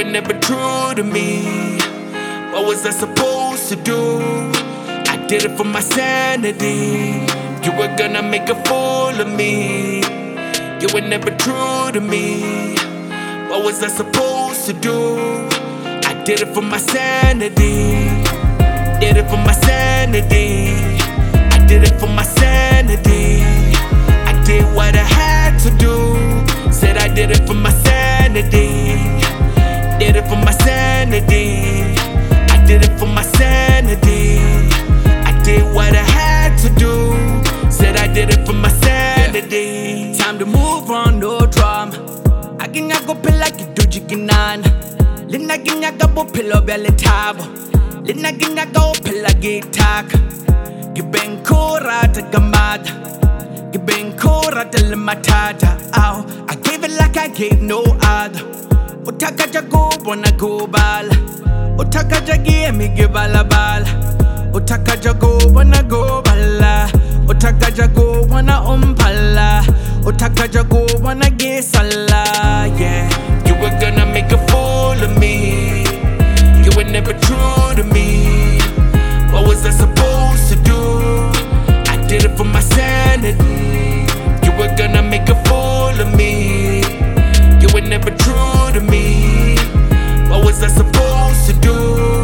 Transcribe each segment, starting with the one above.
never true to me. What was I supposed to do? I did it for my sanity. You were gonna make a fool of me. You were never true to me. What was I supposed to do? I did it for my sanity. Did it for my sanity. I did it for my sanity. I did what I had to do. Said I did it for my sanity. Did it for my sanity. I did it for my sanity. I did what I had to do. Said I did it for my sanity. Time to move on, no drama. Aginyago pila kidujiginan. Lina ginyaga bo pilo bele tabo. Lina ginyaga pila gitaka. Gibeng kora ta gamada. Gibeng kora ta limatata. Ow, I gave it like I gave no other. Utaka jago bona go bala. Utaka jagi mi gibala bala. Utaka jago bona go bala. Utaka jago bona umpala. Utaka jago bona gisala. Yeah. You were gonna make a fool of me. You were never true to me. What was I supposed to do? I did it for my sanity. You were gonna make a fool of me. You were never true to me. What was I supposed to do?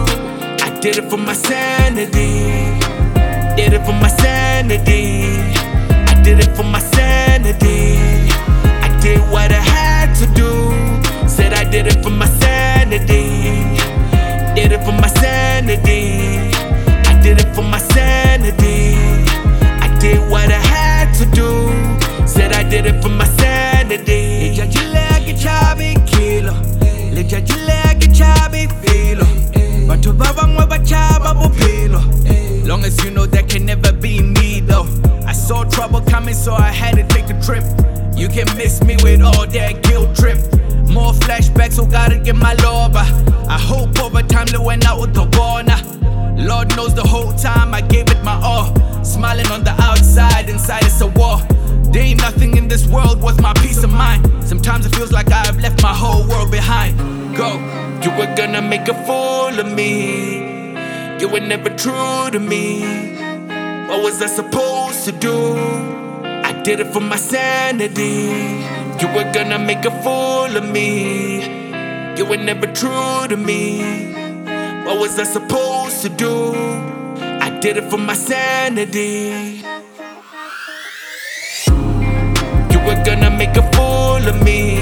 I did it for my sanity. Did it for my sanity. I did it for my sanity. I did what I had to do. Said I did it for my sanity. Did it for my sanity. I did it for my sanity. I did what I had to do. Said I did it for my sanity. Lejajile chabi kilo. Lejajile chabi filo. But baba mwa chaba bupilo. Long as you know that can never be me though. I saw trouble coming, so I had to take a trip. You can miss me with all that guilt trip. More flashbacks, so gotta get my loba. I hope over time that went out with the corner. Lord knows the whole time I gave it my all. Smiling on the outside, inside it's a war. There ain't nothing in this world worth my peace of mind. Sometimes it feels like I've left my whole world behind. Go. You were gonna make a fool of me. You were never true to me. What was I supposed to do? I did it for my sanity. You were gonna make a fool of me. You were never true to me. What was I supposed to do? I did it for my sanity. You were gonna make a fool of me.